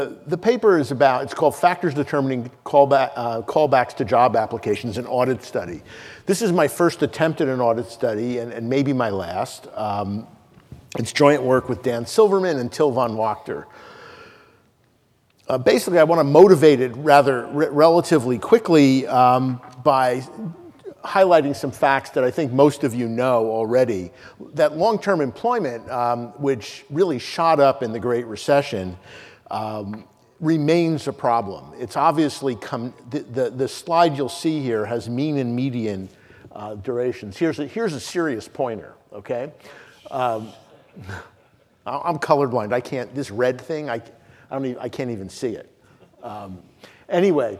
The paper is about, it's called Factors Determining Callbacks to Job Applications, an Audit Study. This is my first attempt at an audit study and maybe my last. It's joint work with Dan Silverman and Till von Wachter. Basically, I want to motivate it relatively quickly by highlighting some facts that I think most of you know already. That long-term employment, which really shot up in the Great Recession, remains a problem. It's obviously the slide you'll see here has mean and median durations. Here's a serious pointer, okay? I'm colorblind. I can't, this red thing, I can't even see it. Anyway,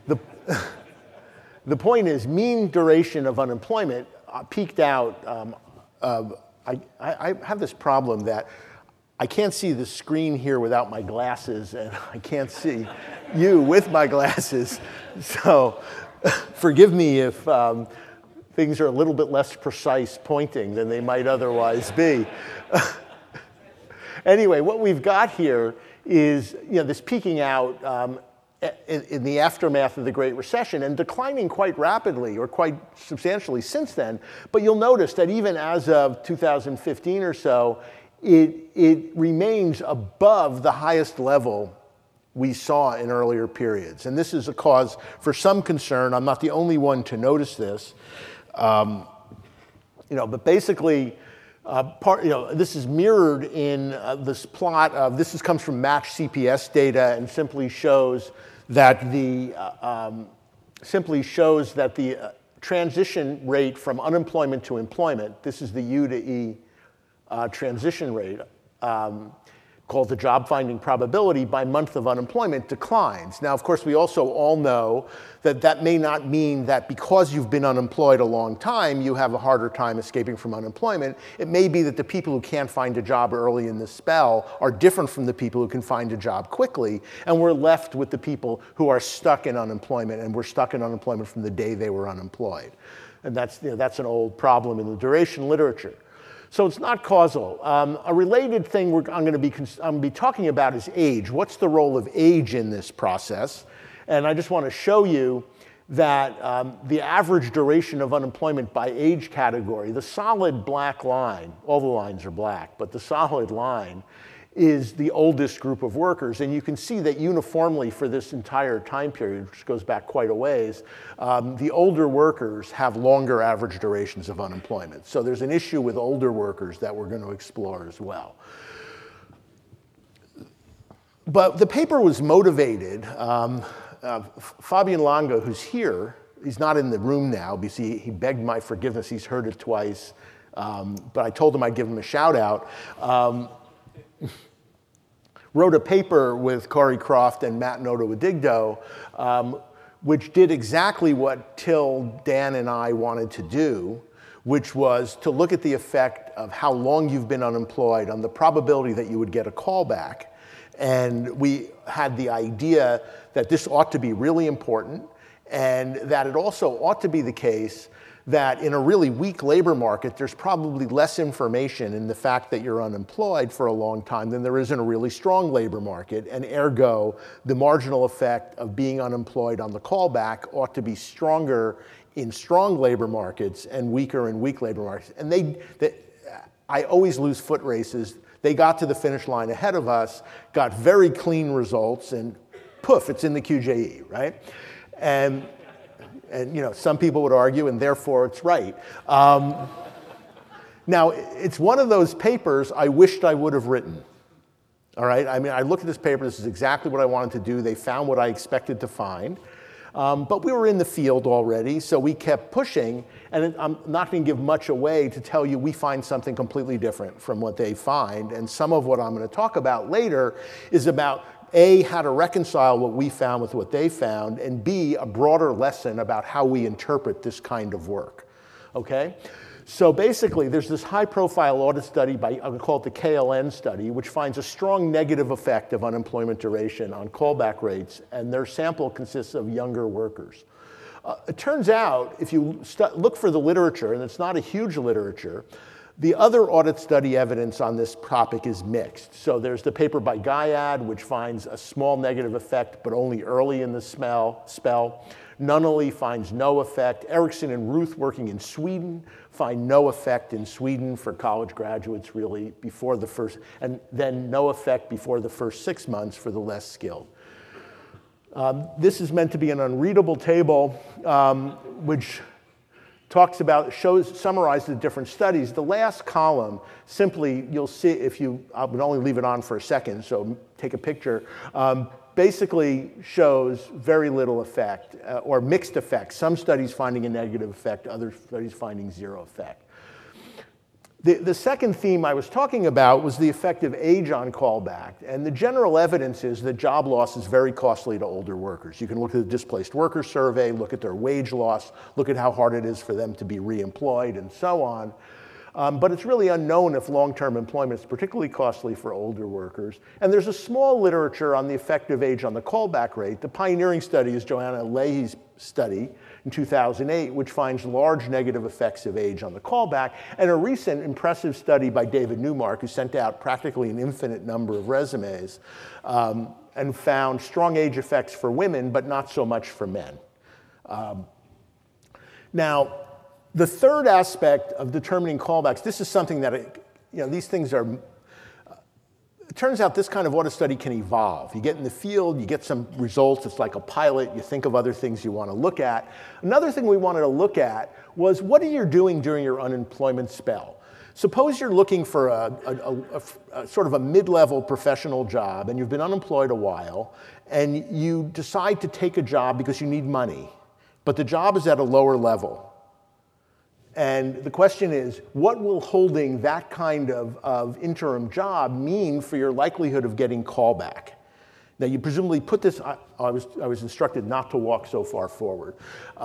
the point is mean duration of unemployment peaked out. I have this problem that I can't see the screen here without my glasses, and I can't see you with my glasses. So forgive me if things are a little bit less precise pointing than they might otherwise be. Anyway, what we've got here is this peaking out in the aftermath of the Great Recession and declining quite rapidly or quite substantially since then. But you'll notice that even as of 2015 or so, it remains above the highest level we saw in earlier periods. And this is a cause for some concern. I'm not the only one to notice this. But basically, this is mirrored in this plot of, comes from Match CPS data and simply shows that the transition rate from unemployment to employment, this is the U to E transition rate, called the job finding probability by month of unemployment, declines. Now, of course, we also all know that may not mean that because you've been unemployed a long time, you have a harder time escaping from unemployment. It may be that the people who can't find a job early in this spell are different from the people who can find a job quickly, and we're left with the people who are stuck in unemployment, and were stuck in unemployment from the day they were unemployed. And that's an old problem in the duration literature. So it's not causal. A related thing I'm going to be talking about is age. What's the role of age in this process? And I just want to show you that the average duration of unemployment by age category, the solid black line, all the lines are black, but the solid line is the oldest group of workers. And you can see that uniformly for this entire time period, which goes back quite a ways, the older workers have longer average durations of unemployment. So there's an issue with older workers that we're going to explore as well. But the paper was motivated. Fabian Lange, who's here, he's not in the room now because he begged my forgiveness. He's heard it twice. But I told him I'd give him a shout out. Wrote a paper with Corey Croft and Matt Noto-Adigdo, which did exactly what Till, Dan, and I wanted to do, which was to look at the effect of how long you've been unemployed on the probability that you would get a callback. And we had the idea that this ought to be really important, and that it also ought to be the case that in a really weak labor market, there's probably less information in the fact that you're unemployed for a long time than there is in a really strong labor market, and ergo, the marginal effect of being unemployed on the callback ought to be stronger in strong labor markets and weaker in weak labor markets. And I always lose foot races. They got to the finish line ahead of us, got very clean results, and poof, it's in the QJE, right? And some people would argue, and therefore it's right. Now, it's one of those papers I wished I would have written. All right? I mean, I looked at this paper. This is exactly what I wanted to do. They found what I expected to find. But we were in the field already, so we kept pushing. And I'm not going to give much away to tell you we find something completely different from what they find. And some of what I'm going to talk about later is about A, how to reconcile what we found with what they found, and B, a broader lesson about how we interpret this kind of work, okay? So basically, there's this high-profile audit study I'm going to call it the KLN study, which finds a strong negative effect of unemployment duration on callback rates, and their sample consists of younger workers. It turns out, if you look for the literature, and it's not a huge literature, The other audit study evidence on this topic is mixed. So there's the paper by Guyad, which finds a small negative effect, but only early in the spell. Nunnally finds no effect. Erickson and Ruth, working in Sweden, find no effect in Sweden for college graduates really before the first, and then no effect before the first 6 months for the less skilled. This is meant to be an unreadable table, which talks about, summarizes the different studies. The last column, simply, you'll see I would only leave it on for a second, so take a picture, basically shows very little effect, or mixed effects. Some studies finding a negative effect, other studies finding zero effect. The second theme I was talking about was the effect of age on callback. And the general evidence is that job loss is very costly to older workers. You can look at the displaced worker survey, look at their wage loss, look at how hard it is for them to be reemployed, and so on. But it's really unknown if long-term employment is particularly costly for older workers. And there's a small literature on the effect of age on the callback rate. The pioneering study is Joanna Leahy's study in 2008, which finds large negative effects of age on the callback, and a recent impressive study by David Newmark, who sent out practically an infinite number of resumes, and found strong age effects for women, but not so much for men. Now, the third aspect of determining callbacks, this is something that, these things are, it turns out this kind of audit study can evolve. You get in the field, you get some results, it's like a pilot, you think of other things you want to look at. Another thing we wanted to look at was, what are you doing during your unemployment spell? Suppose you're looking for a sort of a mid-level professional job, and you've been unemployed a while, and you decide to take a job because you need money, but the job is at a lower level. And the question is, what will holding that kind of interim job mean for your likelihood of getting callback? Now, you presumably put this, I was instructed not to walk so far forward.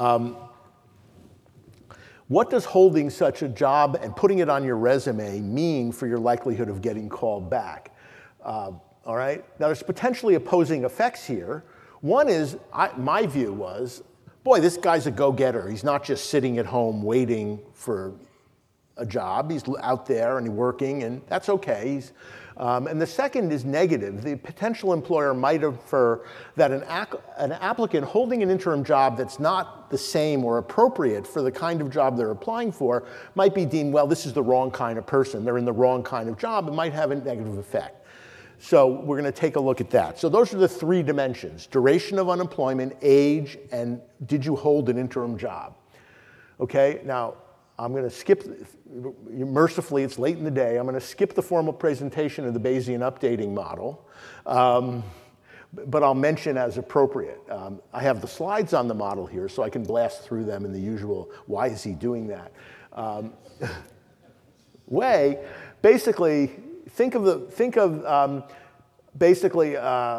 What does holding such a job and putting it on your resume mean for your likelihood of getting called back? All right? Now, there's potentially opposing effects here. One is, my view was, boy, this guy's a go-getter. He's not just sitting at home waiting for a job. He's out there and working, and that's okay. And the second is negative. The potential employer might infer that an applicant holding an interim job that's not the same or appropriate for the kind of job they're applying for might be deemed, well, this is the wrong kind of person. They're in the wrong kind of job. It might have a negative effect. So we're going to take a look at that. So those are the three dimensions: duration of unemployment, age, and did you hold an interim job? Okay, now I'm going to skip, mercifully it's late in the day, I'm going to skip the formal presentation of the Bayesian updating model, but I'll mention as appropriate. I have the slides on the model here, so I can blast through them in the usual, why is he doing that, way. Basically, think of basically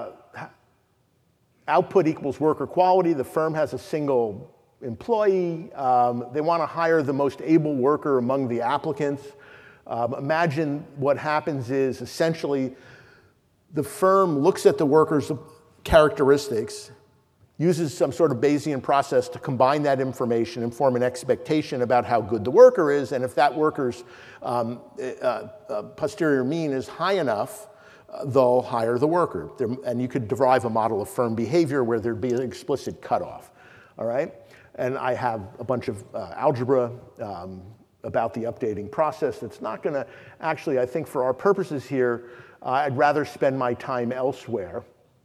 output equals worker quality. The firm has a single employee. They want to hire the most able worker among the applicants. Imagine what happens is essentially the firm looks at the worker's characteristics, uses some sort of Bayesian process to combine that information and form an expectation about how good the worker is, and if that worker's posterior mean is high enough, they'll hire the worker. And you could derive a model of firm behavior where there'd be an explicit cutoff, all right? And I have a bunch of algebra about the updating process. It's not gonna, actually, I think for our purposes here, I'd rather spend my time elsewhere.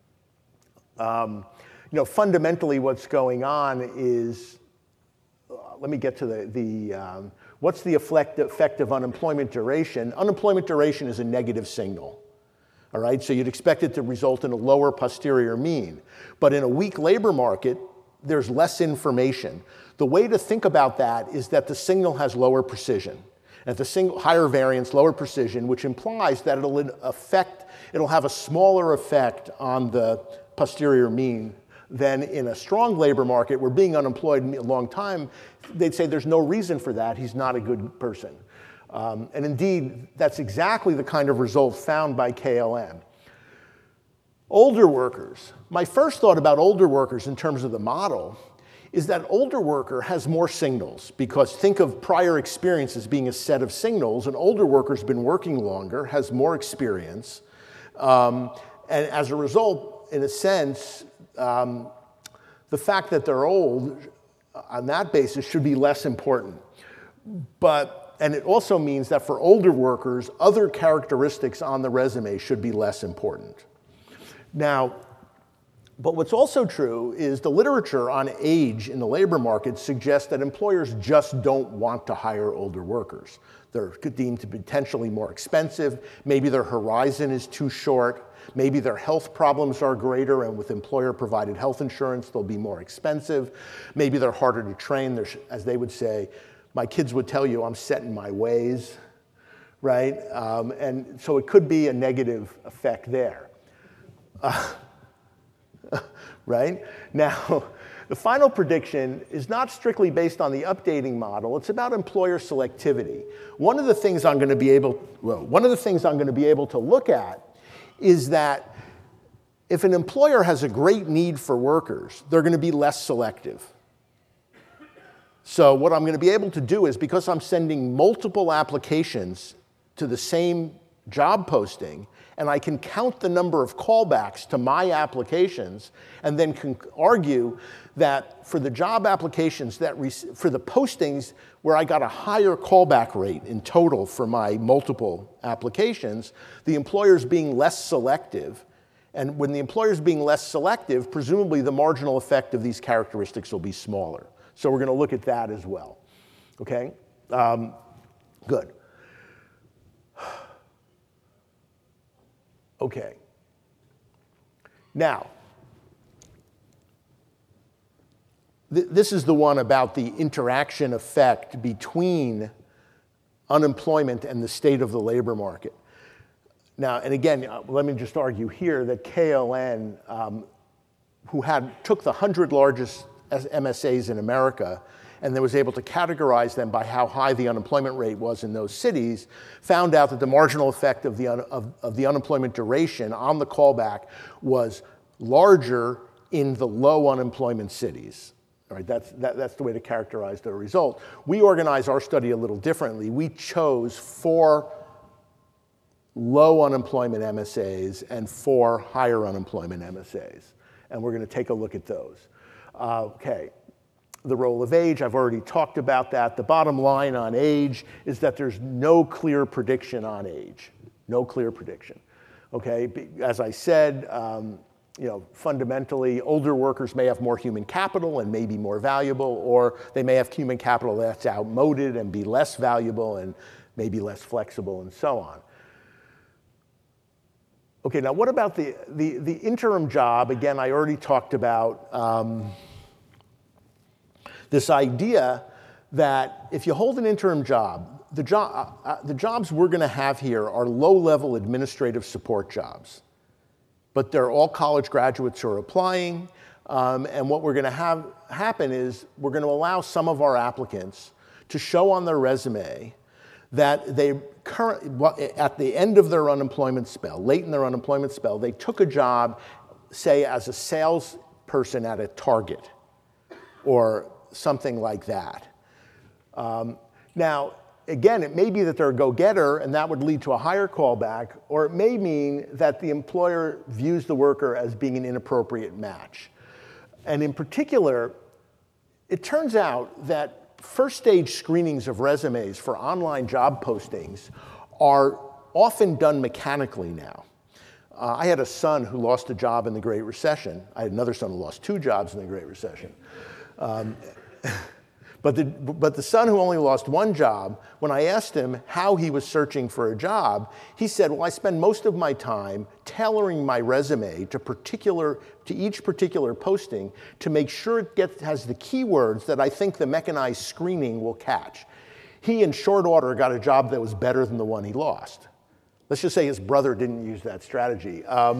Fundamentally what's going on is, let me get to what's the effect of unemployment duration? Unemployment duration is a negative signal, all right? So you'd expect it to result in a lower posterior mean. But in a weak labor market, there's less information. The way to think about that is that the signal has lower precision. At the higher variance, lower precision, which implies that it'll have a smaller effect on the posterior mean than in a strong labor market where being unemployed a long time, they'd say there's no reason for that, he's not a good person. And indeed, that's exactly the kind of result found by KLM. Older workers. My first thought about older workers in terms of the model is that older worker has more signals, because think of prior experience as being a set of signals. An older worker's been working longer, has more experience, and as a result, in a sense, the fact that they're old on that basis should be less important. And it also means that for older workers, other characteristics on the resume should be less important. Now, but what's also true is the literature on age in the labor market suggests that employers just don't want to hire older workers. They're deemed to be potentially more expensive. Maybe their horizon is too short. Maybe their health problems are greater, and with employer-provided health insurance, they'll be more expensive. Maybe they're harder to train. As they would say, my kids would tell you, I'm set in my ways, right? And so it could be a negative effect there. Right? Now, the final prediction is not strictly based on the updating model. It's about employer selectivity. One of the things I'm going to be able to look at is that if an employer has a great need for workers, they're going to be less selective. So what I'm going to be able to do is, because I'm sending multiple applications to the same job posting, and I can count the number of callbacks to my applications, and then can argue that for the job applications for the postings where I got a higher callback rate in total for my multiple applications, the employer's being less selective. And when the employer's being less selective, presumably the marginal effect of these characteristics will be smaller. So we're going to look at that as well. Okay? Good. Okay. Now, this is the one about the interaction effect between unemployment and the state of the labor market. Now, and again, let me just argue here that KLN, who took the 100 largest MSAs in America, and then was able to categorize them by how high the unemployment rate was in those cities, found out that the marginal effect of the unemployment duration on the callback was larger in the low unemployment cities. All right, that's the way to characterize the result. We organize our study a little differently. We chose 4 low unemployment MSAs and 4 higher unemployment MSAs, and we're going to take a look at those. Okay. The role of age, I've already talked about that. The bottom line on age is that there's no clear prediction on age. No clear prediction. Okay, as I said, fundamentally, older workers may have more human capital and may be more valuable, or they may have human capital that's outmoded and be less valuable and maybe less flexible, and so on. Okay, now what about the interim job? Again, I already talked about this idea that if you hold an interim job, the jobs we're going to have here are low-level administrative support jobs. But they're all college graduates who are applying, and what we're going to have happen is we're going to allow some of our applicants to show on their resume that at the end of their unemployment spell, late in their unemployment spell, they took a job, say, as a salesperson at a Target or something like that. Now, again, it may be that they're a go-getter, and that would lead to a higher callback, or it may mean that the employer views the worker as being an inappropriate match. And in particular, it turns out that first-stage screenings of resumes for online job postings are often done mechanically now. I had a son who lost a job in the Great Recession. I had another son who lost 2 jobs in the Great Recession. But the son who only lost 1 job, when I asked him how he was searching for a job, he said, well, I spend most of my time tailoring my resume to each particular posting to make sure it has the keywords that I think the mechanized screening will catch. He, in short order, got a job that was better than the one he lost. Let's just say his brother didn't use that strategy.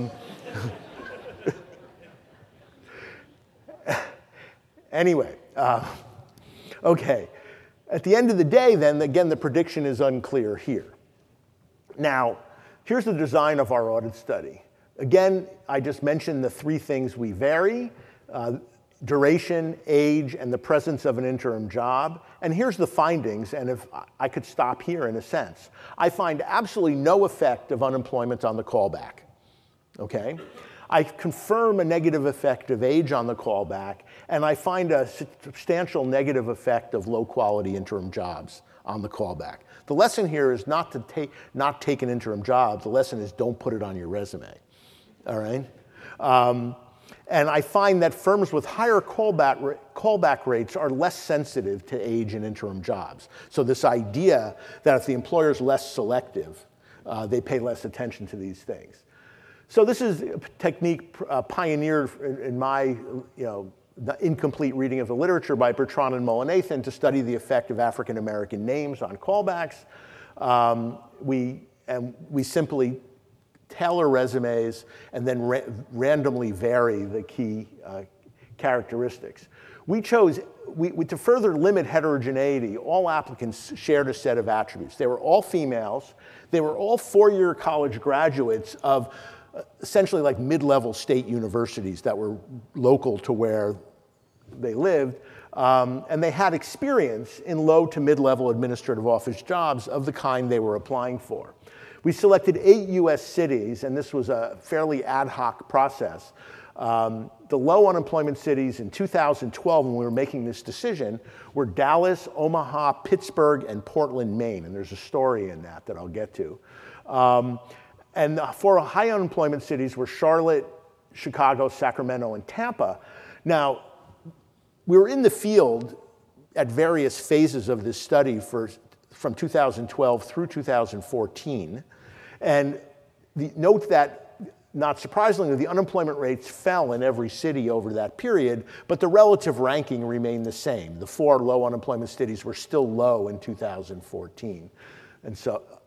Anyway, okay. At the end of the day, then, again, the prediction is unclear here. Now, here's the design of our audit study. Again, I just mentioned the 3 things we vary. duration, age, and the presence of an interim job. And here's the findings, and if I could stop here in a sense. I find absolutely no effect of unemployment on the callback, okay? I confirm a negative effect of age on the callback, and I find a substantial negative effect of low-quality interim jobs on the callback. The lesson here is not to not take an interim job. The lesson is don't put it on your resume, all right? And I find that firms with higher callback rates are less sensitive to age and interim jobs. So this idea that if the employer is less selective, they pay less attention to these things. So this is a technique pioneered in my, the incomplete reading of the literature by Bertrand and Mullainathan to study the effect of African American names on callbacks. We simply tailor resumes and then randomly vary the key characteristics. We chose, to further limit heterogeneity, all applicants shared a set of attributes. They were all females. They were all four-year college graduates of essentially like mid-level state universities that were local to where they lived. And they had experience in low to mid-level administrative office jobs of the kind they were applying for. We selected 8 US cities, and this was a fairly ad hoc process. The low unemployment cities in 2012, when we were making this decision, were Dallas, Omaha, Pittsburgh, and Portland, Maine. And there's a story in that I'll get to. And for high unemployment cities were Charlotte, Chicago, Sacramento, and Tampa. Now, we were in the field at various phases of this study from 2012 through 2014. And note that, not surprisingly, the unemployment rates fell in every city over that period, but the relative ranking remained the same. The 4 low unemployment cities were still low in 2014. And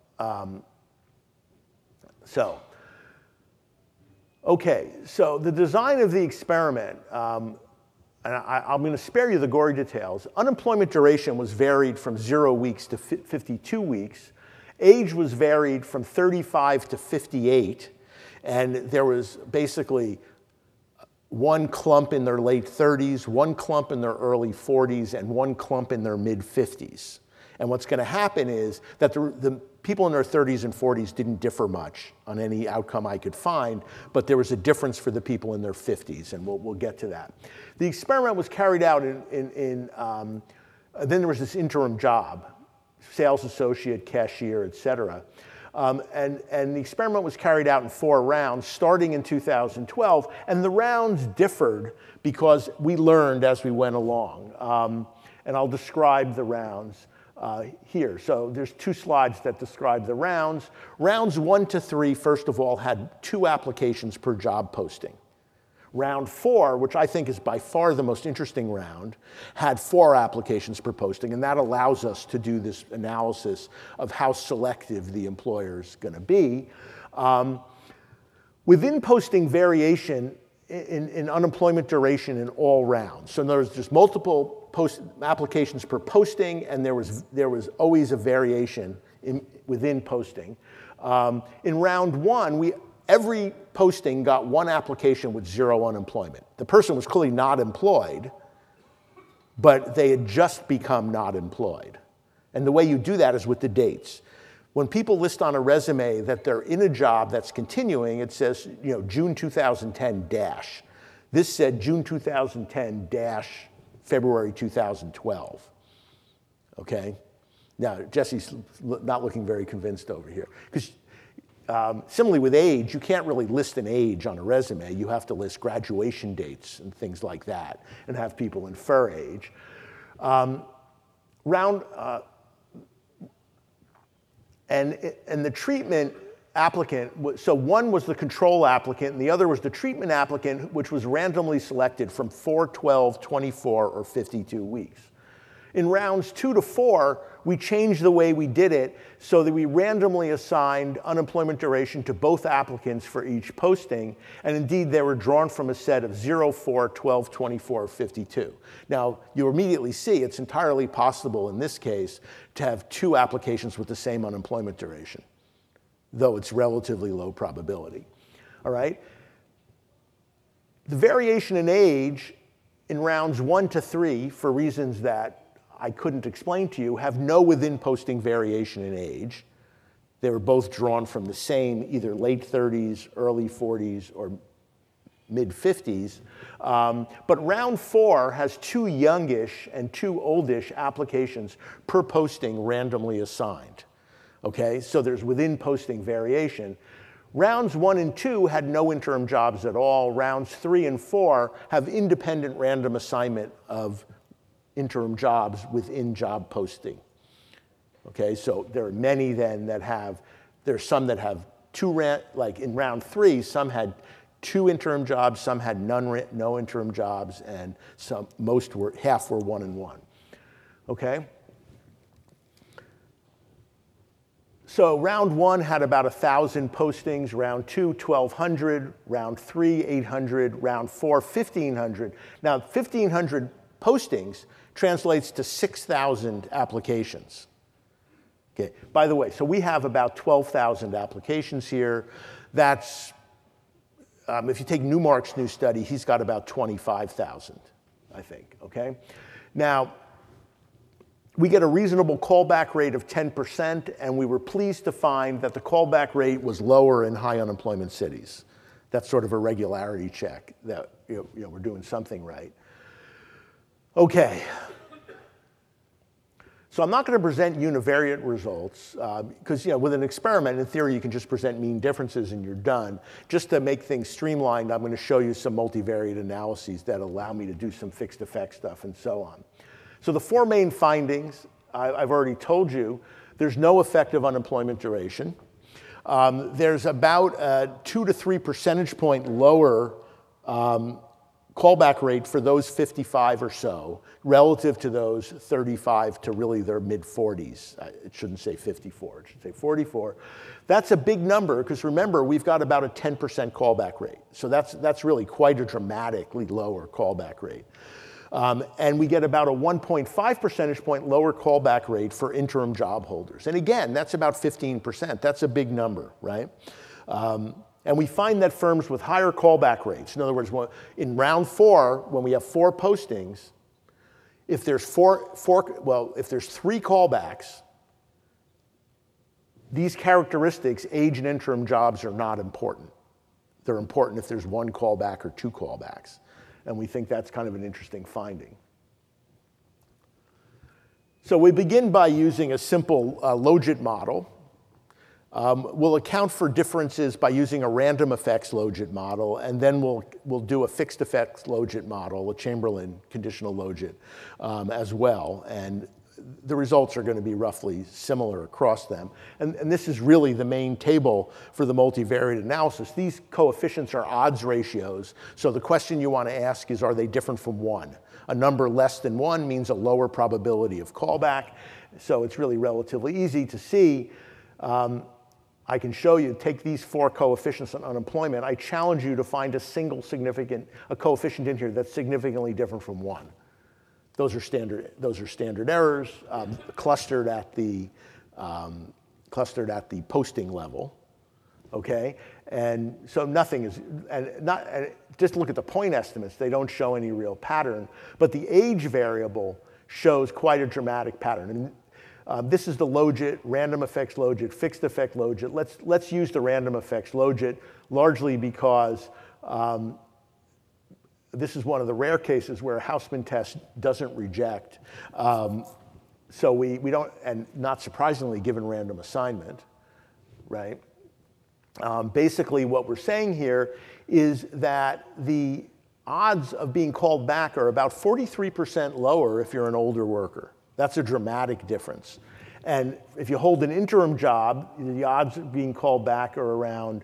okay, so the design of the experiment, and I'm going to spare you the gory details. Unemployment duration was varied from 0 weeks to 52 weeks. Age was varied from 35 to 58, and there was basically one clump in their late 30s, one clump in their early 40s, and one clump in their mid-50s. And what's going to happen is that the people in their 30s and 40s didn't differ much on any outcome I could find, but there was a difference for the people in their 50s, and we'll get to that. The experiment was carried out then there was this interim job, sales associate, cashier, et cetera. And the experiment was carried out in 4 rounds, starting in 2012, and the rounds differed because we learned as we went along. And I'll describe the rounds here. So there's 2 slides that describe the rounds. Rounds 1 to 3, first of all, had 2 applications per job posting. Round 4, which I think is by far the most interesting round, had 4 applications per posting, and that allows us to do this analysis of how selective the employer is going to be. Within posting variation in unemployment duration in all rounds. So there's just multiple applications per posting, and there was always a variation within posting. In round 1, every posting got 1 application with 0 unemployment. The person was clearly not employed, but they had just become not employed. And the way you do that is with the dates. When people list on a resume that they're in a job that's continuing, it says, June 2010 dash. This said June 2010 dash February 2012. Okay? Now, Jesse's not looking very convinced over here. Because similarly with age, you can't really list an age on a resume. You have to list graduation dates and things like that and have people infer age. And the treatment applicant, so one was the control applicant and the other was the treatment applicant, which was randomly selected from 4, 12, 24, or 52 weeks. In rounds 2 to 4, we changed the way we did it so that we randomly assigned unemployment duration to both applicants for each posting, and indeed they were drawn from a set of 0, 4, 12, 24, 52. Now, you immediately see it's entirely possible in this case to have 2 applications with the same unemployment duration, though it's relatively low probability. All right? The variation in age in rounds 1 to 3, for reasons that I couldn't explain to you, have no within-posting variation in age. They were both drawn from the same, either late 30s, early 40s, or mid-50s. But round 4 has 2 youngish and 2 oldish applications per posting randomly assigned. Okay, so there's within-posting variation. Rounds 1 and 2 had no interim jobs at all. Rounds 3 and 4 have independent random assignment of interim jobs within job posting. Okay, so there are many then that have, there's some that have like in round 3, some had 2 interim jobs, some had no interim jobs, and half were 1 and 1. Okay? So round 1 had about 1,000 postings, round 2, 1,200, round 3, 800, round 4, 1,500. Now, 1,500 postings translates to 6,000 applications. Okay. By the way, so we have about 12,000 applications here. That's, if you take Newmark's new study, he's got about 25,000, I think, okay? Now, we get a reasonable callback rate of 10%, and we were pleased to find that the callback rate was lower in high unemployment cities. That's sort of a regularity check that we're doing something right. Okay. So I'm not going to present univariate results because with an experiment, in theory, you can just present mean differences and you're done. Just to make things streamlined, I'm going to show you some multivariate analyses that allow me to do some fixed effect stuff and so on. So the 4 main findings, I've already told you. There's no effective unemployment duration. There's about a 2 to 3 percentage point lower callback rate for those 55 or so relative to those 35 to really their mid-40s. It shouldn't say 54, it should say 44. That's a big number because remember, we've got about a 10% callback rate. So that's really quite a dramatically lower callback rate. And we get about a 1.5 percentage point lower callback rate for interim job holders. And again, that's about 15%. That's a big number, right? And we find that firms with higher callback rates, in other words, in round 4, when we have 4 postings, if there's if there's 3 callbacks, these characteristics, age and interim jobs, are not important. They're important if there's 1 callback or 2 callbacks. And we think that's kind of an interesting finding. So we begin by using a simple logit model. We'll account for differences by using a random effects logit model, and then we'll do a fixed effects logit model, a Chamberlain conditional logit, as well. And the results are going to be roughly similar across them. And this is really the main table for the multivariate analysis. These coefficients are odds ratios. So the question you want to ask is, are they different from 1? A number less than 1 means a lower probability of callback. So it's really relatively easy to see. I can show you, take these 4 coefficients on unemployment. I challenge you to find a coefficient in here that's significantly different from 1. Those are standard errors clustered at the posting level, okay? And so nothing is, just look at the point estimates. They don't show any real pattern, but the age variable shows quite a dramatic pattern. And this is the logit, random effects logit, fixed effect logit. Let's use the random effects logit, largely because this is one of the rare cases where a Hausman test doesn't reject. So we don't, and not surprisingly, given random assignment, right? Basically, what we're saying here is that the odds of being called back are about 43% lower if you're an older worker. That's a dramatic difference. And if you hold an interim job, the odds of being called back are around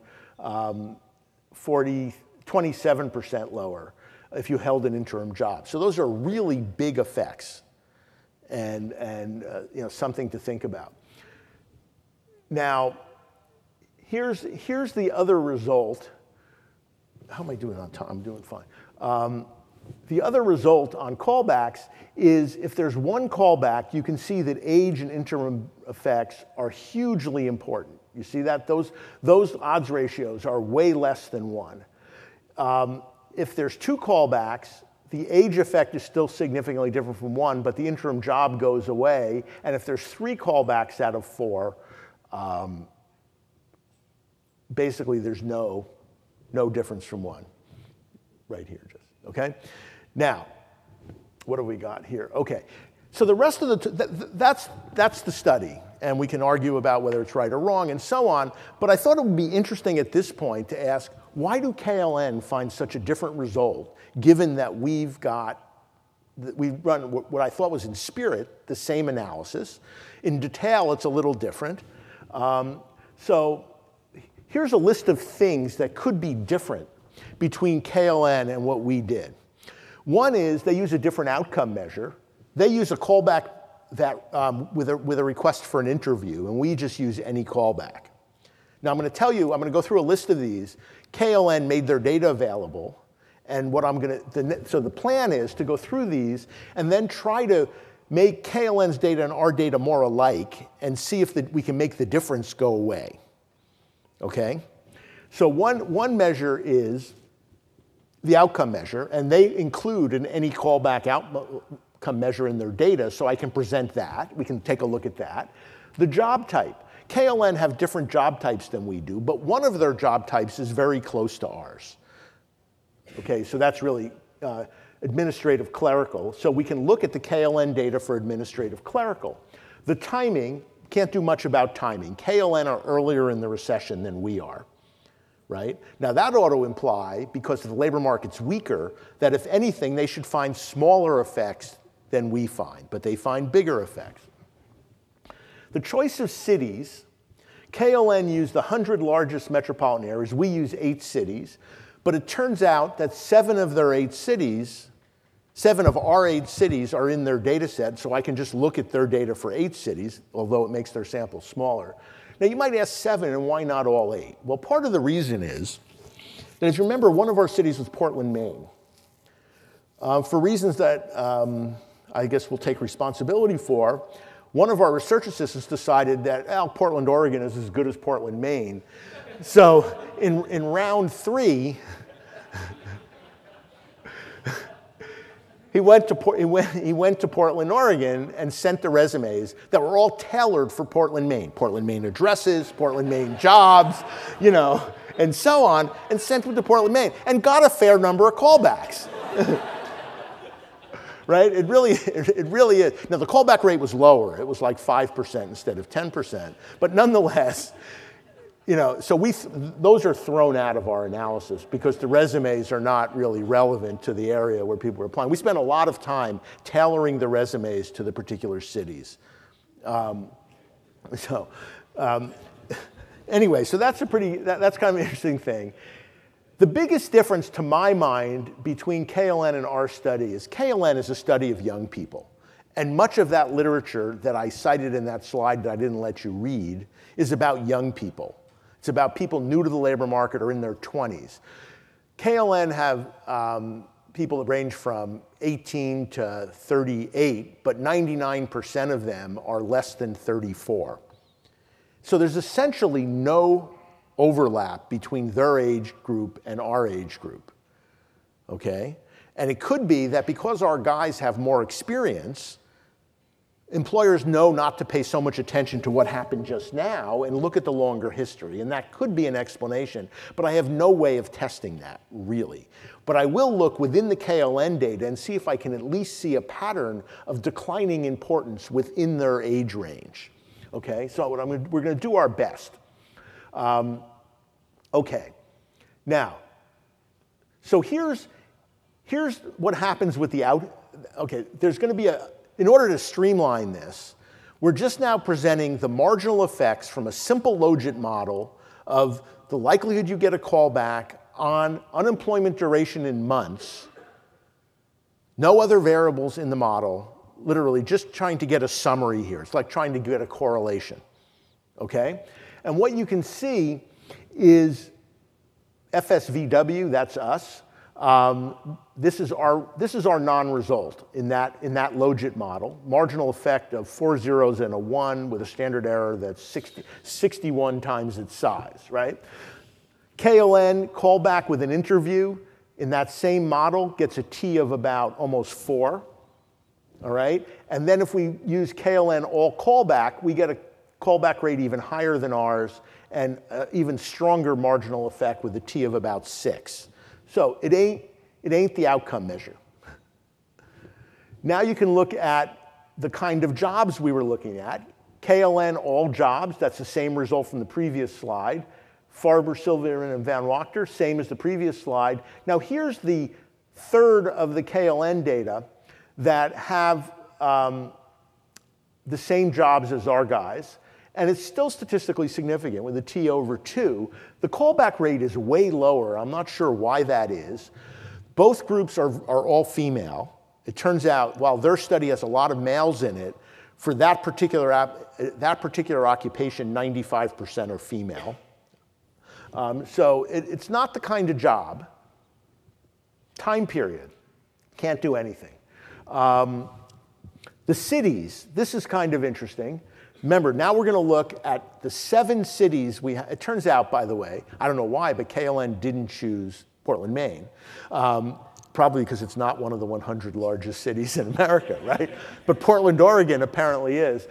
27% lower if you held an interim job. So those are really big effects and something to think about. Now, here's the other result. How am I doing on time? I'm doing fine. The other result on callbacks is if there's 1 callback, you can see that age and interim effects are hugely important. You see that? Those odds ratios are way less than 1. If there's 2 callbacks, The age effect is still significantly different from 1, but the interim job goes away. And if there's 3 callbacks out of 4, basically there's no difference from 1 right here, just, okay? Now, what have we got here? Okay, so the rest of that's the study, and we can argue about whether it's right or wrong and so on, but I thought it would be interesting at this point to ask, why do KLN find such a different result, given that we've run what I thought was in spirit the same analysis. In detail, it's a little different. So here's a list of things that could be different between KLN and what we did. One is they use a different outcome measure. They use a callback that, with a request for an interview, and we just use any callback. Now I'm going to tell you, I'm going to go through a list of these. KLN made their data available, and so the plan is to go through these and then try to make KLN's data and our data more alike and see if we can make the difference go away. Okay? So one measure is the outcome measure, and they include any callback outcome measure in their data, so I can present that. We can take a look at that. The job type. KLN have different job types than we do, but one of their job types is very close to ours. Okay, so that's really administrative clerical. So we can look at the KLN data for administrative clerical. The timing, can't do much about timing. KLN are earlier in the recession than we are, right? Now that ought to imply, because the labor market's weaker, that if anything, they should find smaller effects than we find, but they find bigger effects. The choice of cities, KLN used the 100 largest metropolitan areas. We use 8 cities. But it turns out that 7 of our 8 cities are in their data set, so I can just look at their data for 8 cities, although it makes their sample smaller. Now you might ask 7, and why not all 8? Well, part of the reason is that if you remember, one of our cities was Portland, Maine. For reasons that I guess we'll take responsibility for, one of our research assistants decided that Portland, Oregon is as good as Portland, Maine. So in round 3, he went to Portland, Oregon, and sent the resumes that were all tailored for Portland, Maine. Portland, Maine addresses, Portland, Maine jobs, and so on, and sent them to Portland, Maine, and got a fair number of callbacks. Right? It really is. Now, the callback rate was lower. It was like 5% instead of 10%. But nonetheless, so those are thrown out of our analysis because the resumes are not really relevant to the area where people are applying. We spent a lot of time tailoring the resumes to the particular cities. Anyway, so that's that's kind of an interesting thing. The biggest difference, to my mind, between KLN and our study is KLN is a study of young people. And much of that literature that I cited in that slide that I didn't let you read is about young people. It's about people new to the labor market or in their 20s. KLN have people that range from 18 to 38, but 99% of them are less than 34. So there's essentially no overlap between their age group and our age group, okay? And it could be that because our guys have more experience, employers know not to pay so much attention to what happened just now and look at the longer history, and that could be an explanation, but I have no way of testing that, really. But I will look within the KLN data and see if I can at least see a pattern of declining importance within their age range, okay? So we're gonna do our best. Okay, now, so here's what happens with there's going to be in order to streamline this, we're just now presenting the marginal effects from a simple logit model of the likelihood you get a callback on unemployment duration in months, no other variables in the model, literally just trying to get a summary here. It's like trying to get a correlation, okay? And what you can see is FSVW, that's us. This is our non-result in that logit model. Marginal effect of 4 zeros and a 1 with a standard error that's 61 times its size, right? KLN, callback with an interview, in that same model gets a T of about almost 4, all right? And then if we use KLN all callback, we get a callback rate even higher than ours and even stronger marginal effect with a T of about 6. So it ain't the outcome measure. Now you can look at the kind of jobs we were looking at. KLN all jobs, that's the same result from the previous slide. Farber, Silverman, and Van Wachter, same as the previous slide. Now here's the third of the KLN data that have the same jobs as our guys, and it's still statistically significant with a T over 2. The callback rate is way lower. I'm not sure why that is. Both groups are all female. It turns out, while their study has a lot of males in it, for that particular occupation, 95% are female. So it's not the kind of job. Time period, can't do anything. The cities, this is kind of interesting. Remember, now we're going to look at the 7 cities we have. It turns out, by the way, I don't know why, but KLN didn't choose Portland, Maine. Probably because it's not one of the 100 largest cities in America, right? But Portland, Oregon apparently is.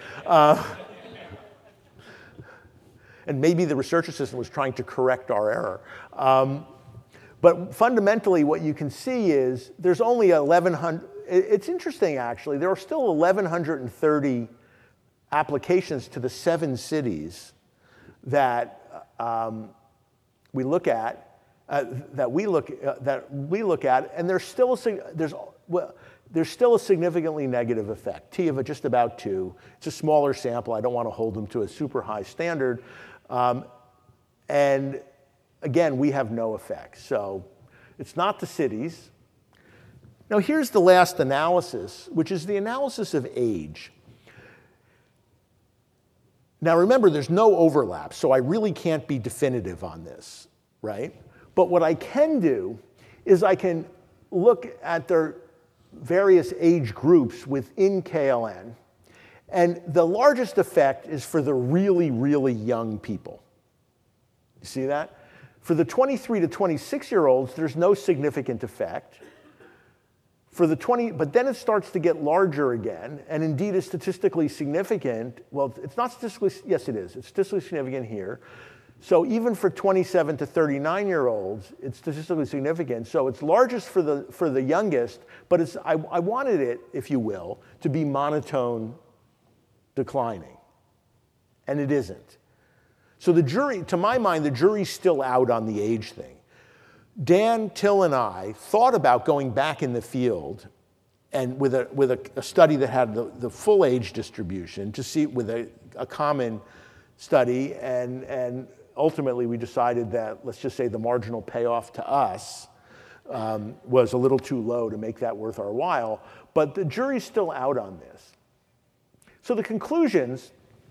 And maybe the research assistant was trying to correct our error. But fundamentally, what you can see is there's only 1,100. It's interesting, actually. There are still 1,130 applications to the 7 cities that we look at. That we look at, and there's still a significantly negative effect. T of just about 2. It's a smaller sample. I don't want to hold them to a super high standard. And again, we have no effect. So it's not the cities. Now here's the last analysis, which is the analysis of age. Now remember, there's no overlap, so I really can't be definitive on this, right? But what I can do is I can look at their various age groups within KLN, and the largest effect is for the really, really young people. You see that? For the 23 to 26-year-olds, there's no significant effect. For the but then it starts to get larger again, and indeed is statistically significant. Well, it's not statistically, yes it is. It's statistically significant here. So even for 27 to 39-year-olds, it's statistically significant. So it's largest for the youngest, but I wanted it, if you will, to be monotone declining. And it isn't. So the jury, to my mind, the jury's still out on the age thing. Dan, Till, and I thought about going back in the field and with a study that had the full age distribution to see with a common study, and ultimately we decided that, let's just say the marginal payoff to us was a little too low to make that worth our while, but the jury's still out on this. So the conclusions,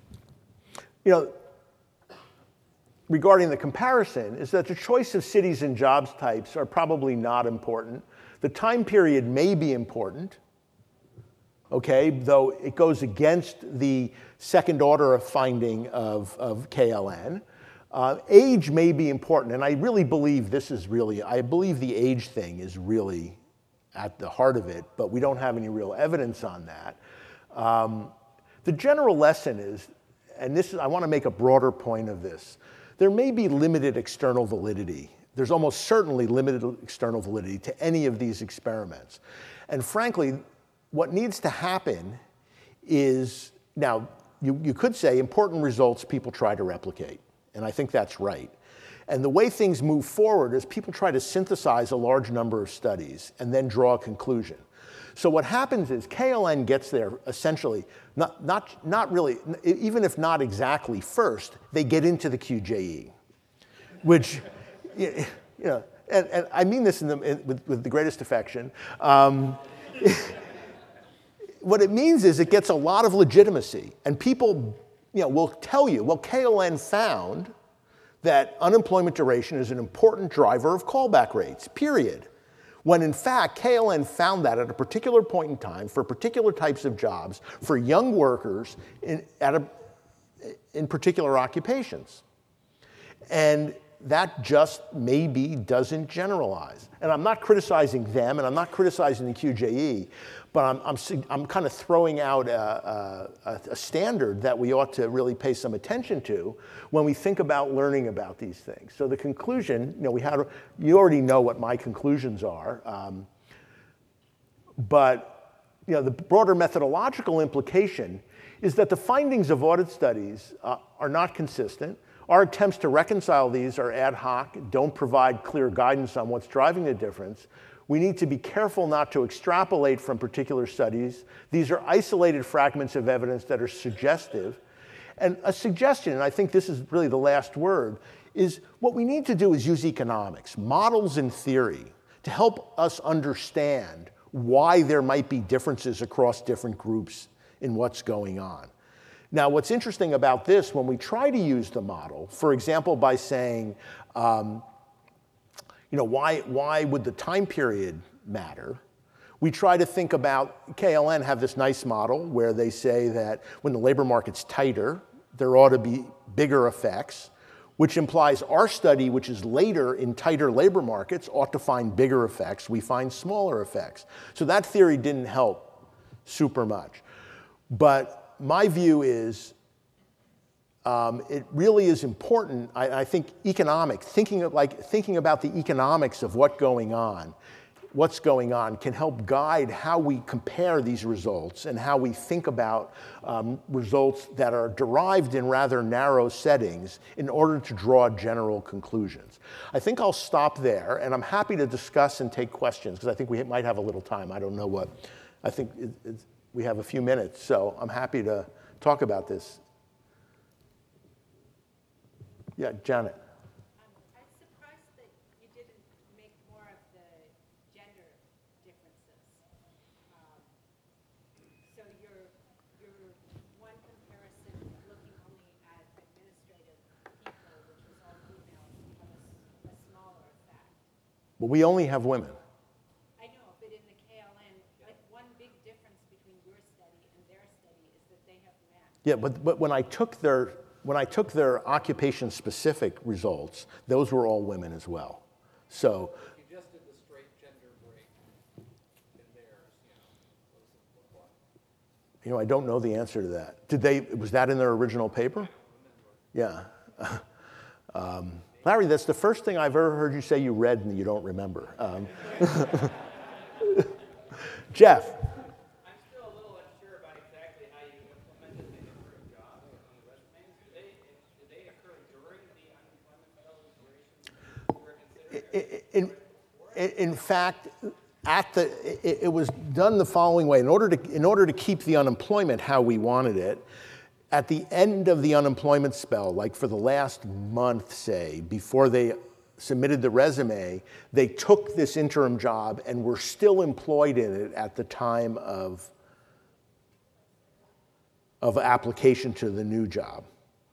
regarding the comparison is that the choice of cities and jobs types are probably not important. The time period may be important, okay, though it goes against the second order of finding of KLN. Age may be important, and I really believe I believe the age thing is really at the heart of it, but we don't have any real evidence on that. The general lesson is, and I want to make a broader point of this, there may be limited external validity. There's almost certainly limited external validity to any of these experiments. And frankly, what needs to happen is, now, you could say important results people try to replicate, and I think that's right. And the way things move forward is people try to synthesize a large number of studies and then draw a conclusion. So what happens is KLN gets there essentially, not really, even if not exactly first, they get into the QJE, which, and I mean this with the greatest affection. What it means is it gets a lot of legitimacy, and people will tell you, well, KLN found that unemployment duration is an important driver of callback rates, period. When in fact, KLN found that at a particular point in time for particular types of jobs for young workers in particular occupations. And that just maybe doesn't generalize. And I'm not criticizing them, and I'm not criticizing the QJE, but I'm kind of throwing out a standard that we ought to really pay some attention to when we think about learning about these things. So the conclusion, you already know what my conclusions are, but the broader methodological implication is that the findings of audit studies are not consistent. Our attempts to reconcile these are ad hoc, don't provide clear guidance on what's driving the difference. We need to be careful not to extrapolate from particular studies. These are isolated fragments of evidence that are suggestive. And a suggestion, and I think this is really the last word, is what we need to do is use economics, models and theory, to help us understand why there might be differences across different groups in what's going on. Now, what's interesting about this, when we try to use the model, for example, by saying, why would the time period matter? We try to think about, KLN have this nice model where they say that when the labor market's tighter, there ought to be bigger effects, which implies our study, which is later in tighter labor markets, ought to find bigger effects. We find smaller effects. So that theory didn't help super much. But my view is it really is important. I think economics, thinking about the economics of what's going on can help guide how we compare these results and how we think about results that are derived in rather narrow settings in order to draw general conclusions. I think I'll stop there, and I'm happy to discuss and take questions because I think we might have a little time. I don't know what. I think we have a few minutes, so I'm happy to talk about this. Yeah, Janet. I'm surprised that you didn't make more of the gender differences. So your one comparison looking only at administrative people, which was all females, becomes a smaller effect. Well, we only have women. I know, but in the KLN, like one big difference between your study and their study is that they have men. Yeah, but when I took their occupation-specific results, those were all women as well. So You just did the straight gender break in theirs, what does it look like? I don't know the answer to that. Was that in their original paper? Yeah. Larry, that's the first thing I've ever heard you say you read and you don't remember. Jeff. I'm still a little unsure about exactly how you implemented the interim jobs on the resumes. Did they occur during the unemployment durations you were considering? In fact, it was done the following way. In order to keep the unemployment how we wanted it, at the end of the unemployment spell, like for the last month, say, before they submitted the resume, they took this interim job and were still employed in it at the time of application to the new job.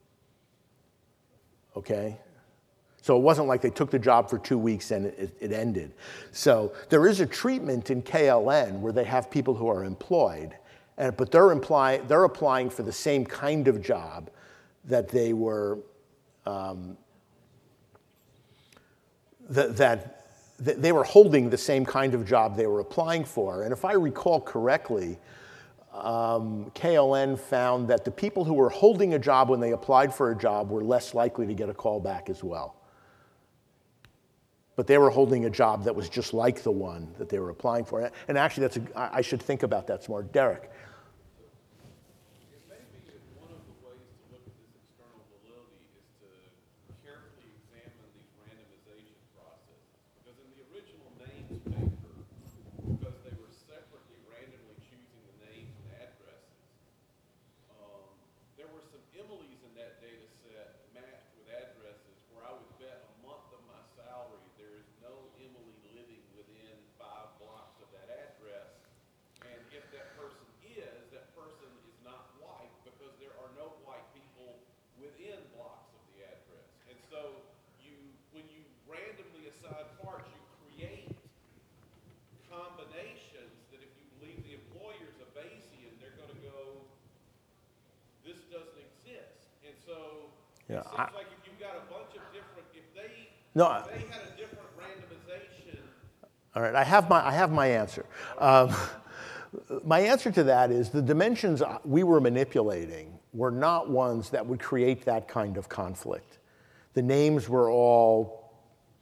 Okay? So it wasn't like they took the job for 2 weeks and it ended. So there is a treatment in KLN where they have people who are employed, but they're applying for the same kind of job that they were that they were holding the same kind of job they were applying for. And if I recall correctly, KLN found that the people who were holding a job when they applied for a job were less likely to get a call back as well. But they were holding a job that was just like the one that they were applying for. And actually, I should think about that some more. Derek. It may be that one of the ways to look at this external validity is to carefully examine these randomization processes. Because in the original names paper, because they were separately randomly choosing the names and addresses, there were some Emilys in that data set matched with addresses where I would bet a month of my salary there is no Emily living within 5 blocks of that address. And if that person is not white because there are no white people within blocks of the address. And so when you randomly assign parts, you create combinations that if you leave the employers a Bayesian, they're going to go, this doesn't exist. And so it seems like if you've got a bunch of different, if they No, They had a different randomization. all right, I have my answer. My answer to that is the dimensions we were manipulating were not ones that would create that kind of conflict. The names were all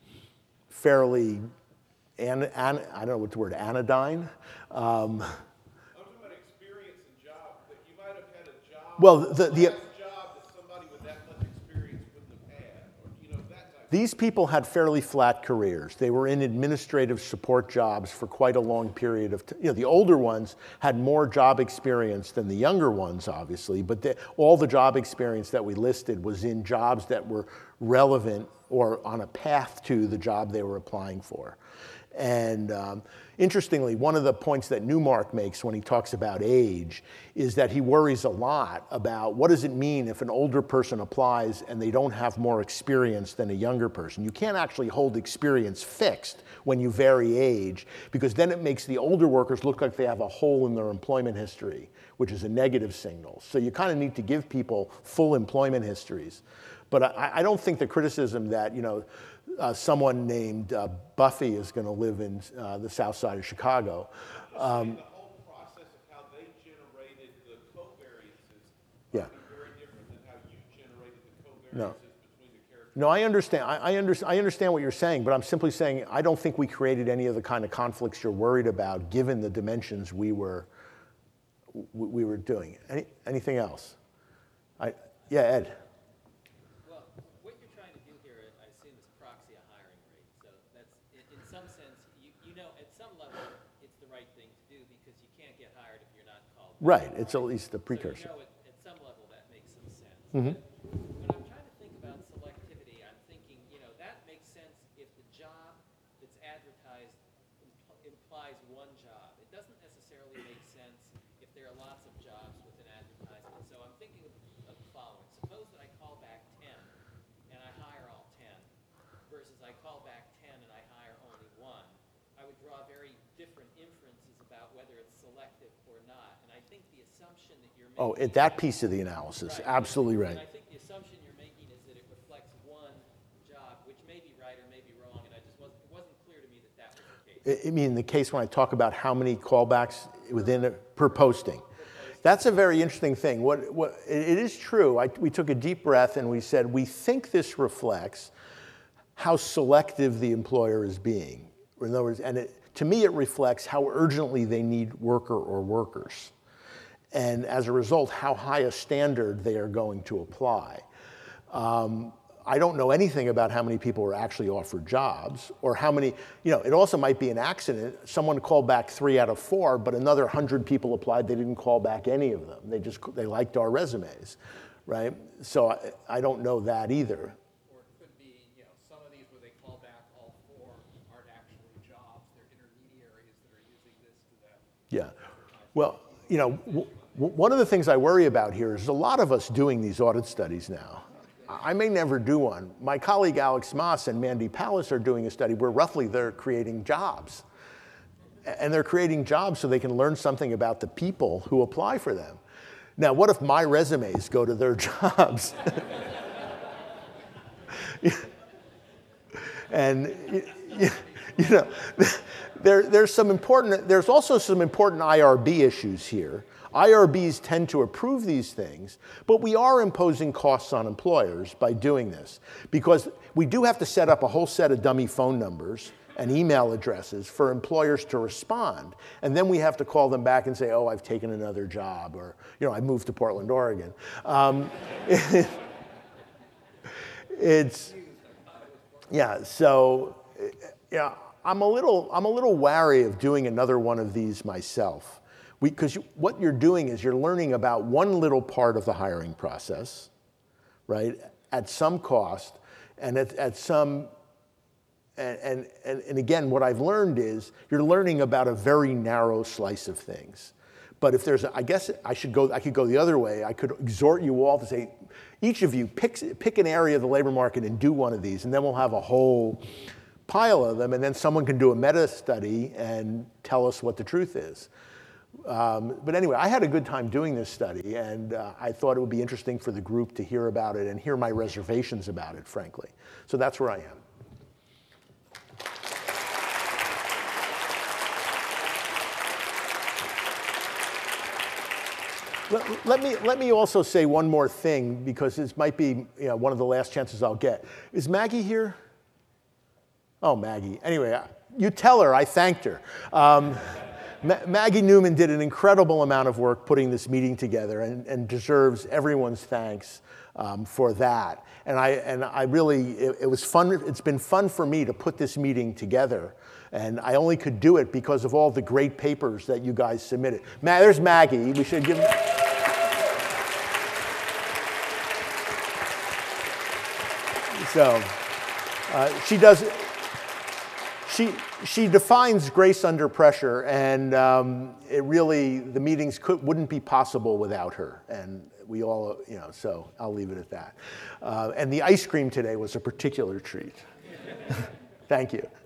fairly, I don't know what the word, anodyne. I'm talking about experience and job, that you might have had a job, Well, last job that somebody with that much experience wouldn't have had, or, you know, that type of These people had fairly flat careers. They were in administrative support jobs for quite a long period of time. You know, the older ones had more job experience than the younger ones, obviously, but all the job experience that we listed was in jobs that were relevant or on a path to the job they were applying for. And interestingly, one of the points that Newmark makes when he talks about age is that he worries a lot about what does it mean if an older person applies and they don't have more experience than a younger person. You can't actually hold experience fixed when you vary age, because then it makes the older workers look like they have a hole in their employment history, which is a negative signal. So you kind of need to give people full employment histories. But I don't think the criticism that, you know, someone named Buffy is going to live in the south side of Chicago. the whole process of how they generated the covariances Yeah. would be very different than how you generated the covariances No. between the characters. No, I understand. I understand what you're saying, but I'm simply saying I don't think we created any of the kind of conflicts you're worried about, given the dimensions we were doing. Anything else? Yeah, Ed. Well, what you're trying to do here, I assume, is proxy a hiring rate. So that's, in some sense, you know, at some level, it's the right thing to do because you can't get hired if you're not called. Right. It's at least a So precursor. you know, at some level, that makes some sense. Mhm. When I'm trying to think about selectivity, I'm thinking, you know, that makes sense if the job that's advertised implies one job. It doesn't necessarily make sense if there are lots of jobs with an advertisement. So I'm thinking of the following. Suppose that I call back 10 and I hire all 10 versus I call back 10 and I hire only one. I would draw very different inferences about whether it's selective or not. And I think the assumption that you're making... Oh, at that piece of the analysis, Right. absolutely right. And I think the assumption you're making is that it reflects one job, which may be right or may be wrong, and it wasn't clear to me that that was the case. I mean, the case when I talk about how many callbacks per posting. That's a very interesting thing. It is true. We took a deep breath and we said, we think this reflects how selective the employer is being. In other words, to me, it reflects how urgently they need worker or workers. And as a result, how high a standard they are going to apply. I don't know anything about how many people are actually offered jobs or how many, you know, it also might be an accident. Someone called back 3 out of 4, but another 100 people applied, they didn't call back any of them. They liked our resumes, right? So I don't know that either. Or it could be, you know, some of these where they call back all 4 aren't actually jobs, they're intermediaries that are using this to then. Yeah. Well, you know, one of the things I worry about here is a lot of us doing these audit studies now. I may never do one. My colleague Alex Moss and Mandy Pallas are doing a study where roughly they're creating jobs. And they're creating jobs so they can learn something about the people who apply for them. Now, what if my resumes go to their jobs? And, you know, there's also some important IRB issues here. IRBs tend to approve these things, but we are imposing costs on employers by doing this because we do have to set up a whole set of dummy phone numbers and email addresses for employers to respond. And then we have to call them back and say, oh, I've taken another job, or, you know, I moved to Portland, Oregon. Yeah, so, yeah, I'm a little wary of doing another one of these myself. Because what you're doing is you're learning about one little part of the hiring process, right, at some cost, and at some, and again, what I've learned is you're learning about a very narrow slice of things. But if there's, I guess I could go the other way. I could exhort you all to say, each of you pick an area of the labor market and do one of these, and then we'll have a whole pile of them, and then someone can do a meta study and tell us what the truth is. But anyway, I had a good time doing this study, and I thought it would be interesting for the group to hear about it and hear my reservations about it, frankly. So that's where I am. Let me also say one more thing, because this might be one of the last chances I'll get. Is Maggie here? Oh, Maggie. Anyway, you tell her I thanked her. Maggie Newman did an incredible amount of work putting this meeting together and deserves everyone's thanks for that. And I really, it was fun. It's been fun for me to put this meeting together. And I only could do it because of all the great papers that you guys submitted. There's Maggie. We should give. So she does. She defines grace under pressure, and it really, the meetings wouldn't be possible without her. And we all, so I'll leave it at that. And the ice cream today was a particular treat. Thank you.